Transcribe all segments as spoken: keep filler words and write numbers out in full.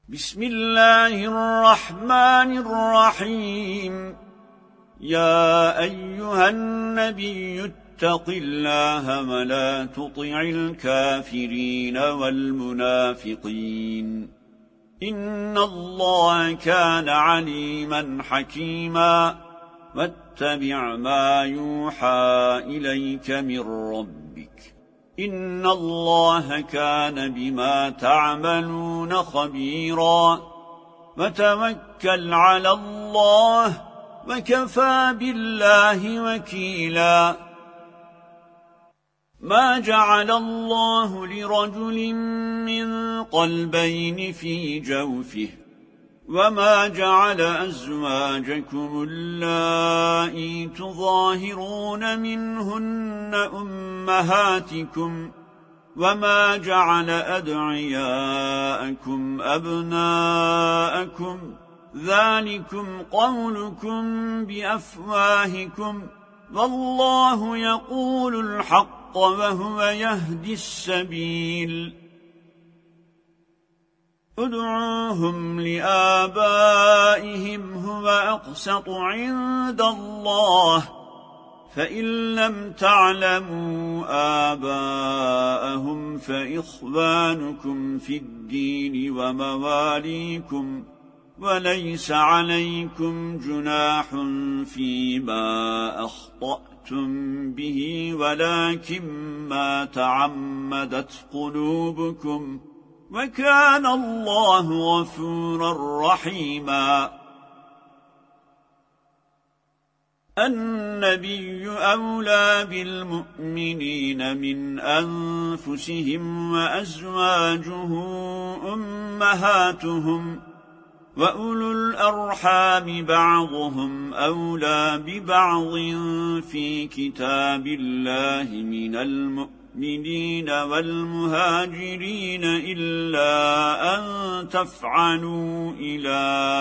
بسم الله الرحمن الرحيم. يا أيها النبي اتق الله ولا تطع الكافرين والمنافقين إن الله كان عليما حكيما واتبع ما يوحى إليك من ربك إن الله كان بما تعملون خبيرا وتوكل على الله وكفى بالله وكيلا. ما جعل الله لرجل من قلبين في جوفه وما جعل أزواجكم اللائي تظاهرون منهن أمهاتكم وما جعل أدعياءكم أبناءكم ذلكم قولكم بأفواهكم والله يقول الحق وهو يهدي السبيل. ادعوهم لآبائهم هو أقسط عند الله فإن لم تعلموا آباءهم فإخوانكم في الدين ومواليكم وليس عليكم جناح فيما أخطأتم به ولكن ما تعمدت قلوبكم وكان الله غفورا رحيما. النبي أولى بالمؤمنين من أنفسهم وأزواجه أمهاتهم وأولو الأرحام بعضهم أولى ببعض في كتاب الله من المؤمنين والمهاجرين إلا أن تفعلوا إلى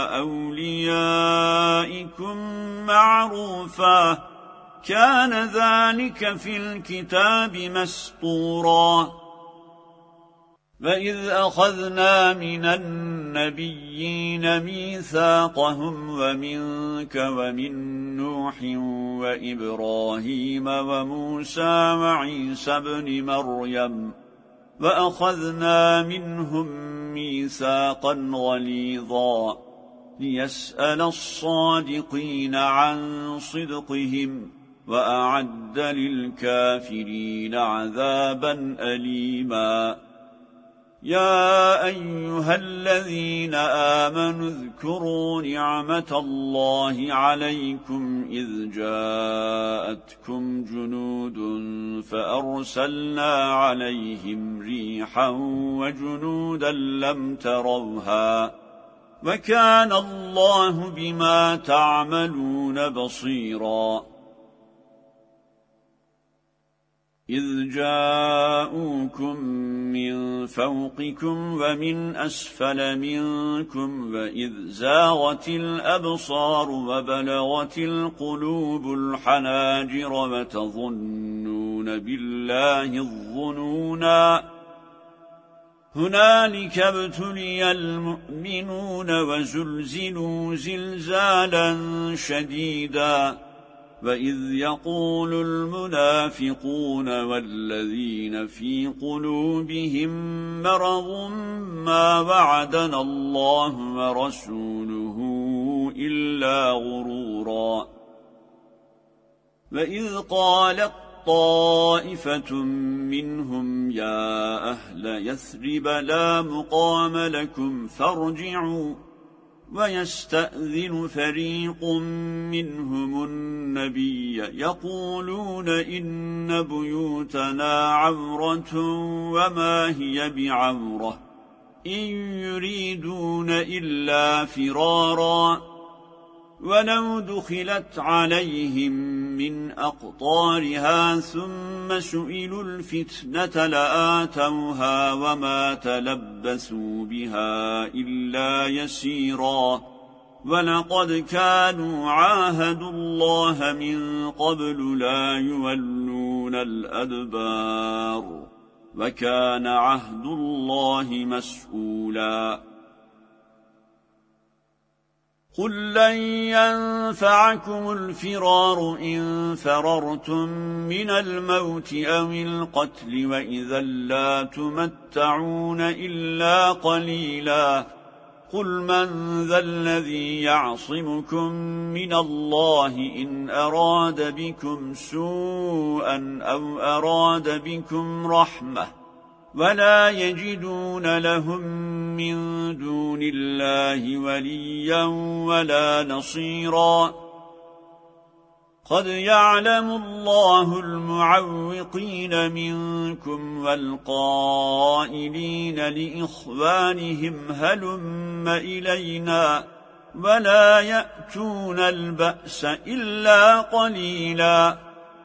أوليائكم معروفا كان ذلك في الكتاب مسطورا. وإذ أخذنا من النبيين ميثاقهم ومنك ومن نوح وإبراهيم وموسى وعيسى بن مريم وأخذنا منهم ميثاقا غليظا ليسأل الصادقين عن صدقهم وأعد للكافرين عذابا أليما. يا أيها الذين آمنوا اذكروا نعمة الله عليكم إذ جاءتكم جنود فأرسلنا عليهم ريحا وجنودا لم تروها وكان الله بما تعملون بصيرا. إذ جاءوكم من فوقكم ومن أسفل منكم وإذ زاغت الأبصار وبلغت القلوب الحناجر وتظنون بالله الظنونا هنالك ابتلي المؤمنون وزلزلوا زلزالا شديدا. وإذ يقول المنافقون والذين في قلوبهم مرض ما وعدنا الله ورسوله إلا غرورا. وإذ قالت طائفة منهم يا أهل يثرب لا مقام لكم فارجعوا ويستأذن فريق منهم النبي يقولون إن بيوتنا عورة وما هي بعورة إن يريدون إلا فرارا ولو دخلت عليهم من أقطارها ثم سئلوا الفتنة لآتوها وما تلبثوا بها إلا يسيرا. ولقد كانوا عاهدوا الله من قبل لا يولون الأدبار وكان عهد الله مسؤولا. قل لن ينفعكم الفرار إن فررتم من الموت أو القتل وإذا لا تمتعون إلا قليلا قل من ذا الذي يعصمكم من الله إن أراد بكم سوءا أو أراد بكم رحمة ولا يجدون لهم من دون الله وليا ولا نصيرا قد يعلم الله المعوقين منكم والقائلين لإخوانهم هلم إلينا ولا يأتون البأس إلا قليلا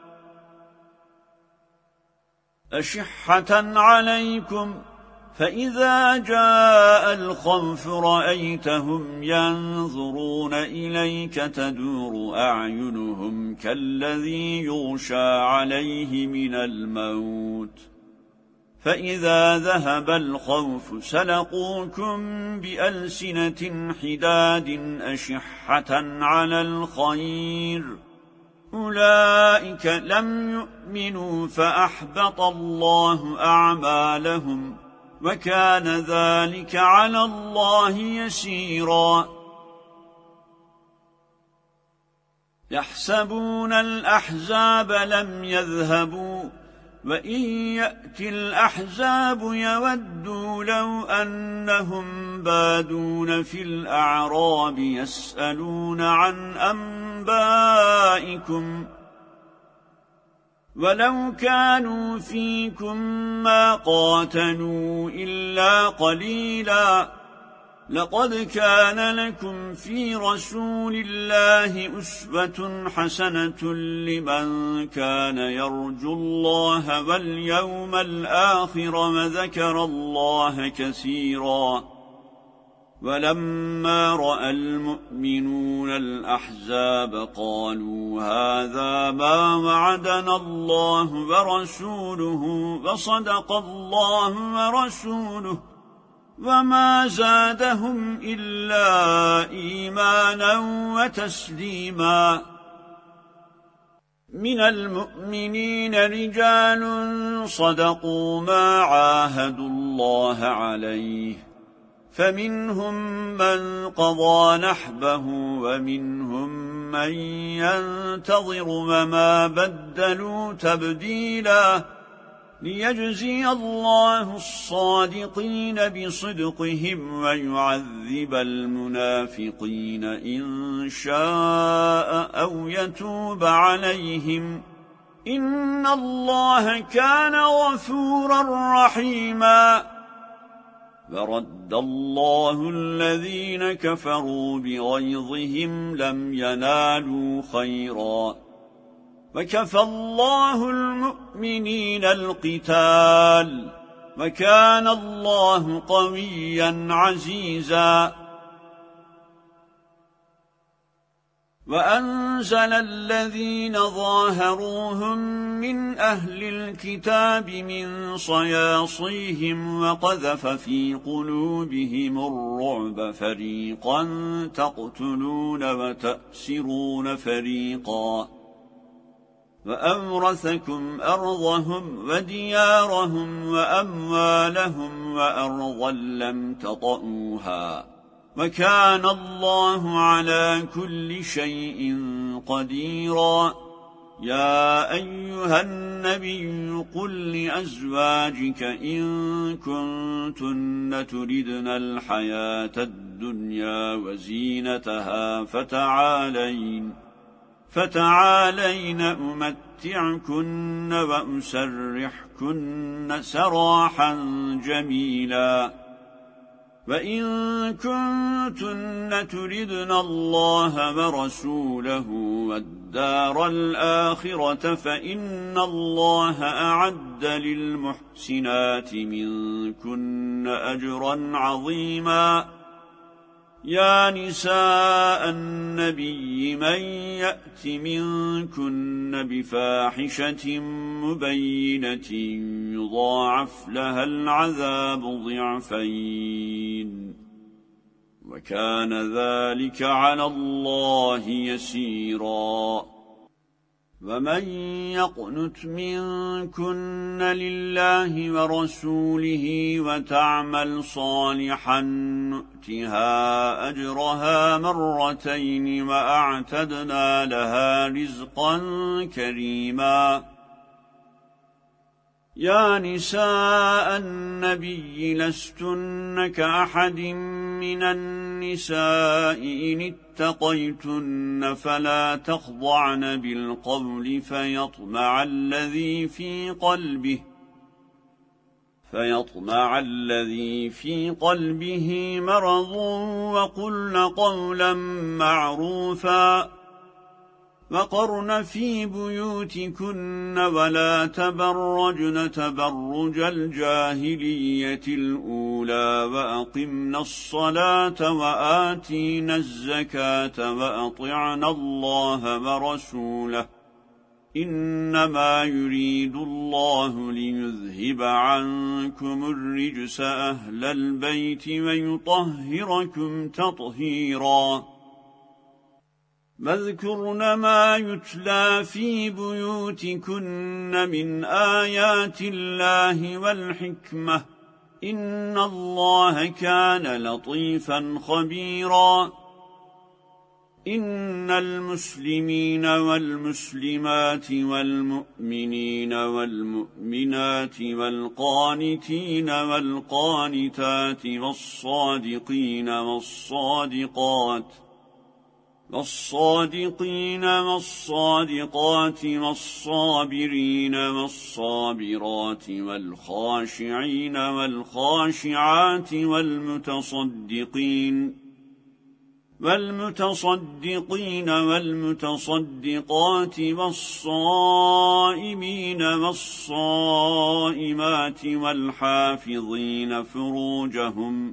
أشحة عليكم فإذا جاء الخوف رأيتهم ينظرون إليك تدور أعينهم كالذي يغشى عليه من الموت فإذا ذهب الخوف سلقوكم بألسنة حداد أشحة على الخير أولئك لم يؤمنوا فأحبط الله أعمالهم وكان ذلك على الله يسيرا يحسبون الأحزاب لم يذهبوا وإن يأتي الأحزاب يودوا لو أنهم بادون في الأعراب يسألون عن أنبائكم ولو كانوا فيكم ما قاتلوا إلا قليلا لقد كان لكم في رسول الله أسوة حسنة لمن كان يرجو الله واليوم الآخر وذكر الله كثيرا ولما رأى المؤمنون الأحزاب قالوا هذا ما وعدنا الله ورسوله وصدق الله ورسوله وما زادهم إلا إيمانا وتسليما من المؤمنين رجال صدقوا ما عاهدوا الله عليه فمنهم من قضى نحبه ومنهم من ينتظر وما بدلوا تبديلا ليجزي الله الصادقين بصدقهم ويعذب المنافقين إن شاء أو يتوب عليهم إن الله كان غفورا رحيما ورد الله الذين كفروا بغيظهم لم ينالوا خيرا وكفى الله المؤمنين القتال وكان الله قويا عزيزا وأنزل الذين ظاهروهم من أهل الكتاب من صياصيهم وقذف في قلوبهم الرعب فريقا تقتلون وتأسرون فريقا وأورثكم أرضهم وديارهم وأموالهم وأرضا لم تطئوها وكان الله على كل شيء قديرا يا أيها النبي قل لأزواجك إن كنتن تردن الحياة الدنيا وزينتها فتعالين فتعالين أمتعكن وأسرحكن سراحا جميلا وإن كنتن تردن الله ورسوله والدار الآخرة فإن الله أعد للمحسنات منكن أجرا عظيما يا نساء النبي من يأت منكن بفاحشة مبينة يضاعف لها العذاب ضعفين وكان ذلك على الله يسيرا. ومن يقنت منكن لله ورسوله وتعمل صالحا نؤتها أجرها مرتين وأعتدنا لها رزقا كريما. يا نساء النبي لستن كأحد من النساء إن اتقيتن فلا تخضعن بالقول فيطمع الذي في قلبه فيطمع الذي في قلبه مرض وقلن قولا معروفا. وقرن في بيوتكن ولا تبرجن تبرج الجاهلية الأولى وأقمن الصلاة وآتين الزكاة وأطعن الله ورسوله إنما يريد الله ليذهب عنكم الرجس أهل البيت ويطهركم تطهيرا. واذكرن ما يتلى في بيوتكن من آيات الله والحكمة إن الله كان لطيفا خبيرا. إن المسلمين والمسلمات والمؤمنين والمؤمنات والقانتين والقانتات والصادقين والصادقات والصادقين والصادقات والصابرين والصابرات والخاشعين والخاشعات والمتصدقين والمتصدقين والمتصدقات والصائمين والصائمات والحافظين فروجهم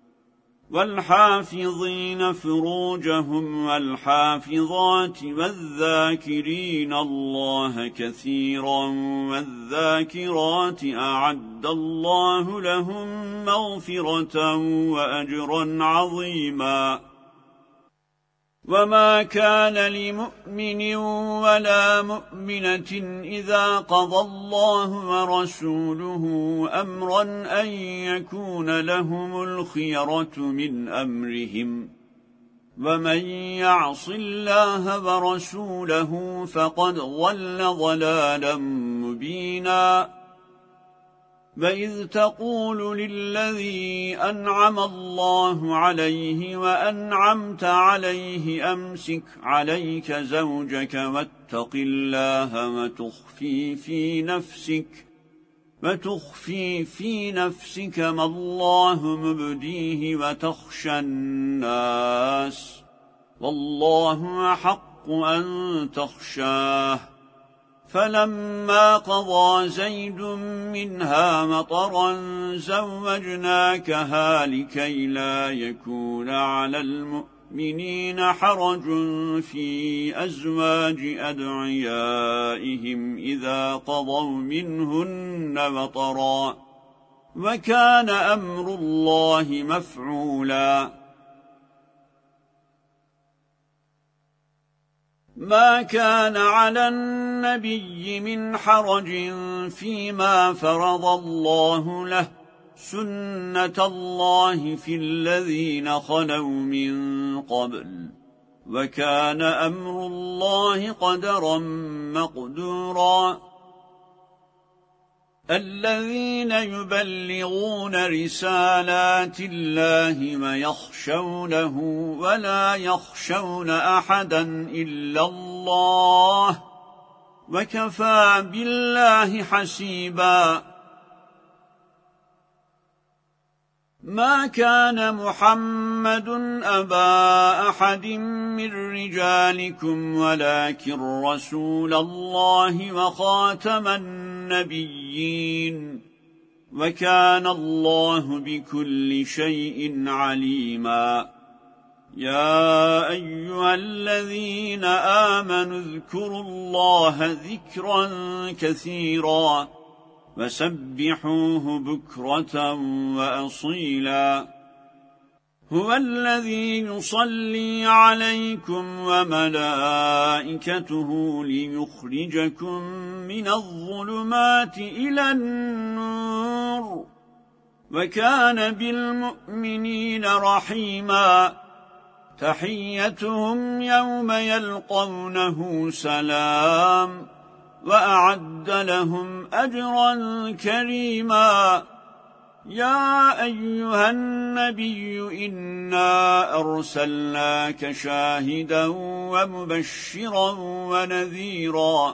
والحافظين فروجهم والحافظات والذاكرين الله كثيرا والذاكرات أعد الله لهم مغفرة وأجرا عظيما. وما كان لمؤمن ولا مؤمنة إذا قضى الله ورسوله أمرا أن يكون لهم الخيرة من أمرهم ومن يعص الله ورسوله فقد ضل ضلالا مبينا. وإذ تقول للذي أنعم الله عليه وأنعمت عليه أمسك عليك زوجك واتق الله وتخفي في نفسك وتخفي في نفسك ما الله مبديه وتخشى الناس والله أحق أن تخشاه. فلما قضى زيد منها مطرا زوجناكها لكي لا يكون على المؤمنين حرج في أزواج أدعيائهم إذا قضوا منهن مطرا وكان أمر الله مفعولا. ما كان على النبي من حرج فيما فرض الله له سنة الله في الذين خلوا من قبل وكان أمر الله قدرا مقدورا. الذين يبلغون رسالات الله ويخشونه ولا يخشون أحدا إلا الله وكفى بالله حسيبا. ما كان محمد أبا أحد من رجالكم ولكن رسول الله وخاتم النبيين وكان الله بكل شيء عليما. يا أيها الذين آمنوا اذكروا الله ذكرا كثيرا وسبحوه بكرة وأصيلا. هو الذي يصلي عليكم وملائكته ليخرجكم من الظلمات إلى النور وكان بالمؤمنين رحيما تحيتهم يوم يلقونه سلام وأعد لهم أجرا كريما يا أيها النبي إنا أرسلناك شاهدا ومبشرا ونذيرا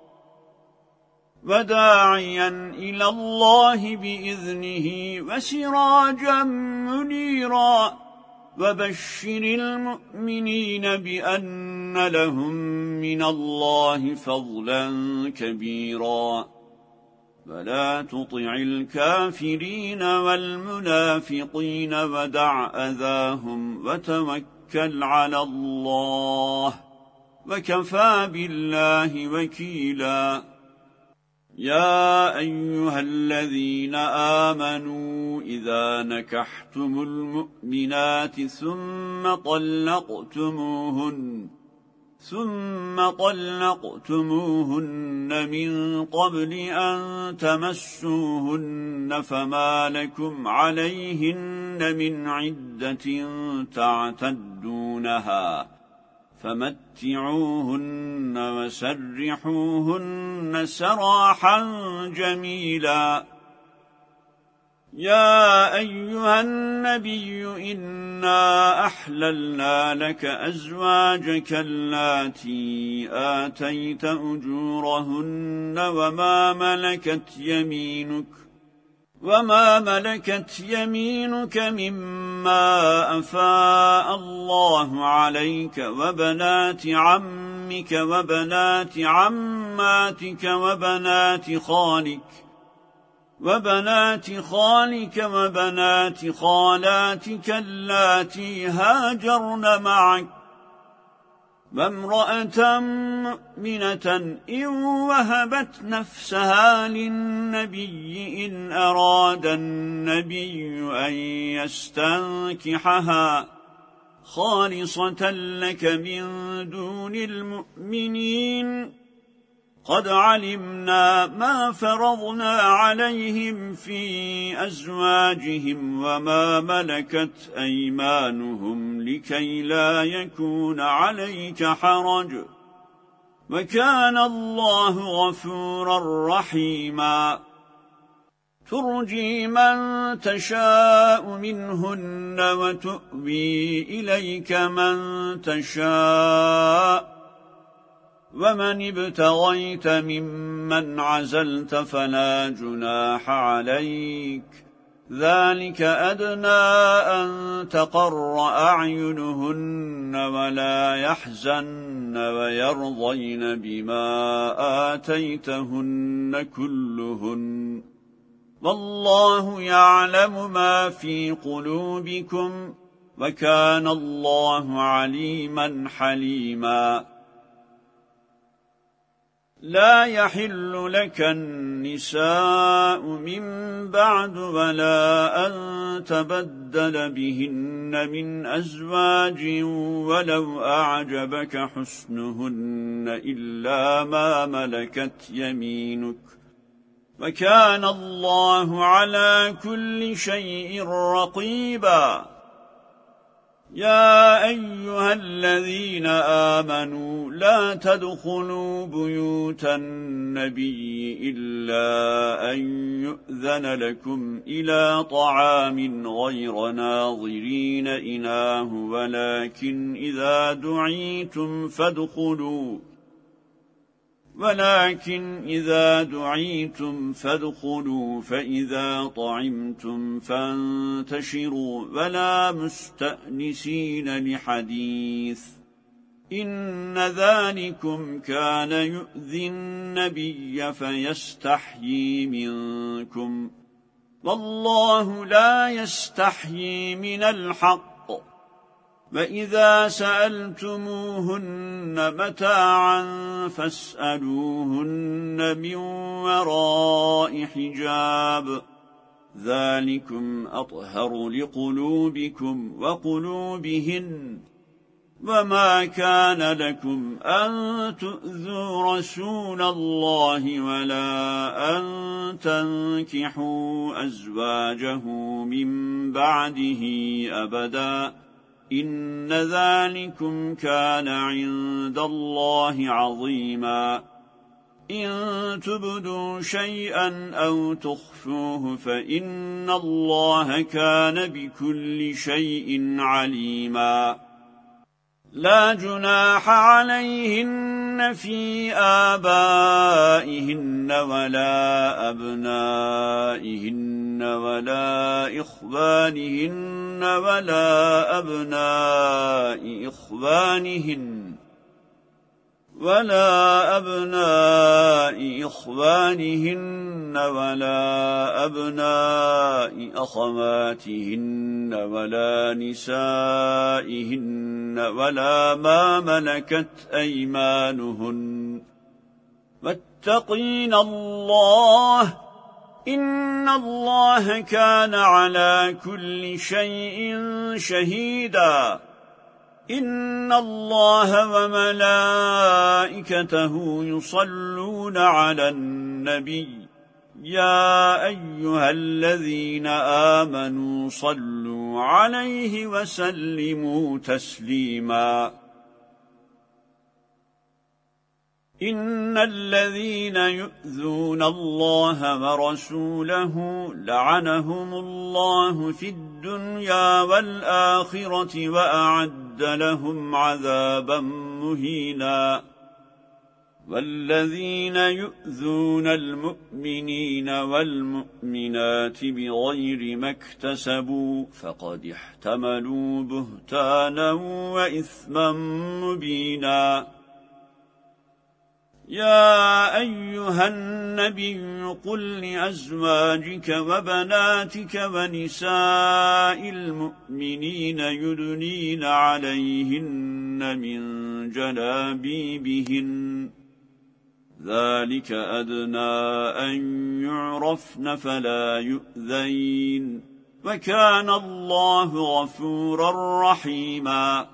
وداعيا إلى الله بإذنه وسراجا منيرا وبشر المؤمنين بأن لهم من الله فضلا كبيرا فلا تطع الكافرين والمنافقين ودع أذاهم وتوكل على الله وكفى بالله وكيلا يا أيها الذين آمنوا إذا نكحتم المؤمنات ثم طلقتموهن ثم طلقتموهن من قبل أن تمسوهن فما لكم عليهن من عدة تعتدونها فمتعوهن وسرحوهن سراحا جميلا يا أيها النبي إنا أحللنا لك أزواجك اللاتي آتيت أجورهن وما ملكت يمينك وما ملكت يمينك مما أفاء الله عليك وبنات عمك وبنات عماتك وبنات خالك وبنات خالك وبنات خالاتك اللاتي هاجرن معك وامرأة مؤمنة إن وهبت نفسها للنبي إن أراد النبي أن يستنكحها خالصة لك من دون المؤمنين قد علمنا ما فرضنا عليهم في أزواجهم وما ملكت أيمانهم لكي لا يكون عليك حرج وكان الله غفورا رحيما ترجي من تشاء منهن وتؤوي إليك من تشاء ومن ابتغيت ممن عزلت فلا جناح عليك ذلك أدنى أن تقر أعينهن ولا يحزن ويرضين بما آتيتهن كلهن والله يعلم ما في قلوبكم وكان الله عليما حليما لا يحل لك النساء من بعد ولا أن تبدل بهن من أزواج ولو أعجبك حسنهن إلا ما ملكت يمينك وكان الله على كل شيء رقيبا يا أيها الذين آمنوا لا تدخلوا بيوت النبي إلا أن يؤذن لكم إلى طعام غير ناظرين إناه ولكن إذا دعيتم فادخلوا ولكن إذا دعيتم فادخلوا فإذا طعمتم فانتشروا ولا مستأنسين لحديث إن ذلكم كان يؤذي النبي فيستحيي منكم والله لا يستحيي من الحق وإذا سألتموهن متاعا فاسألوهن من وراء حجاب ذلكم أطهر لقلوبكم وقلوبهن وما كان لكم أن تؤذوا رسول الله ولا أن تنكحوا أزواجه من بعده أبدا إن ذلكم كان عند الله عظيما إن تبدوا شيئا أو تخفوه فإن الله كان بكل شيء عليما لا جناح عليهن في آبائهن ولا أبنائهن ولا إخوانهن ولا أبناء إخوانهن ولا أبناء إخوانهن ولا أبناء أخواتهن ولا نسائهن ولا ما ملكت أيمانهن واتقين الله إن الله كان على كل شيء شهيدا إن الله وملائكته يصلون على النبي يا أيها الذين آمنوا صلوا عليه وسلموا تسليما إن الذين يؤذون الله ورسوله لعنهم الله في الدنيا والآخرة وأعد لهم عذابا مهينا والذين يؤذون المؤمنين والمؤمنات بغير ما اكتسبوا فقد احتملوا بهتانا وإثما مبينا يا أيها النبي قل لأزواجك وبناتك ونساء المؤمنين يدنين عليهن من جلابيبهن ذلك أدنى أن يعرفن فلا يؤذين وكان الله غفورا رحيما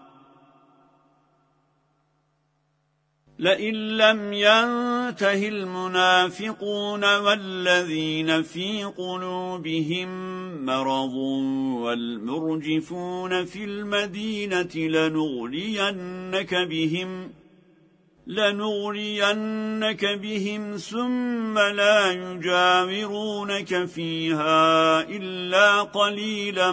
لئن لم ينته المنافقون والذين في قلوبهم مرض والمرجفون في المدينة لنغرينك بهم لنغرينك بهم ثم لا يجاورونك فيها إلا قليلا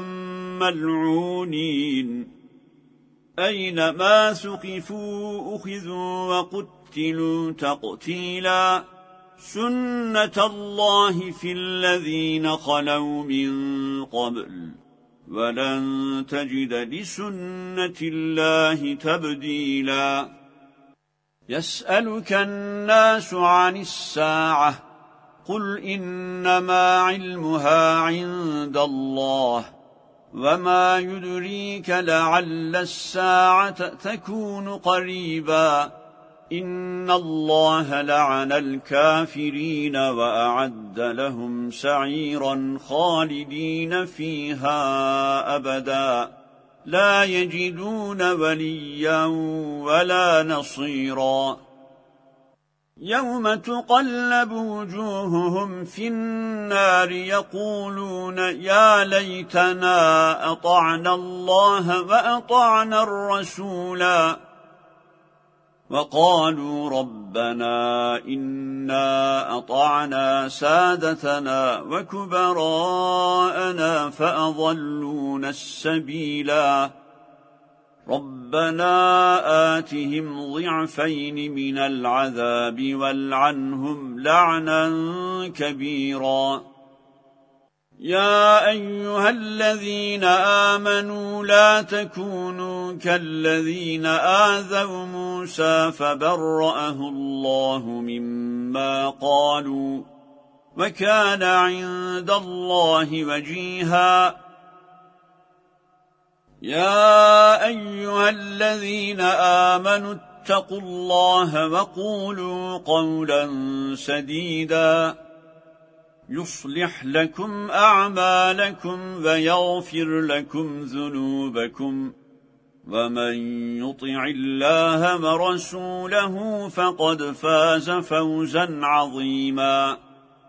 ملعونين أينما ثقفوا أخذوا وقتلوا تقتيلا سنة الله في الذين خلوا من قبل ولن تجد لسنة الله تبديلا يسألك الناس عن الساعة قل إنما علمها عند الله وما يدريك لعل الساعة تكون قريبا إن الله لعن الكافرين وأعد لهم سعيرا خالدين فيها أبدا لا يجدون وليا ولا نصيرا يوم تقلب وجوههم في النار يقولون يا ليتنا أطعنا الله وأطعنا الرسولا وقالوا ربنا إنا أطعنا سادتنا وكبراءنا فأضلونا السبيلا ربنا آتهم ضعفين من العذاب والعنهم لعنا كبيرا يا أيها الذين آمنوا لا تكونوا كالذين آذوا موسى فبرأه الله مما قالوا وكان عند الله وجيها يا أيها الذين آمنوا اتقوا الله وقولوا قولا سديدا يصلح لكم أعمالكم ويغفر لكم ذنوبكم ومن يطع الله ورسوله فقد فاز فوزا عظيما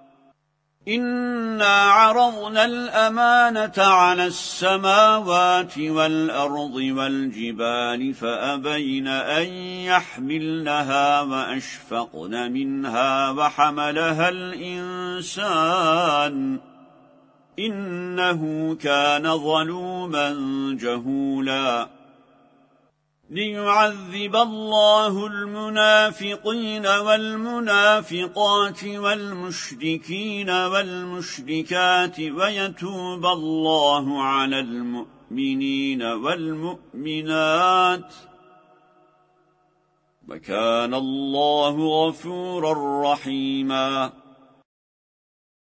إنا عرضنا الأمانة على السماوات والأرض والجبال فأبين أن يحملنها وأشفقن منها وحملها الإنسان إنه كان ظلوما جهولا ليعذب الله المنافقين والمنافقات والمشركين والمشركات ويتوب الله على المؤمنين والمؤمنات وكان الله غفورا رحيما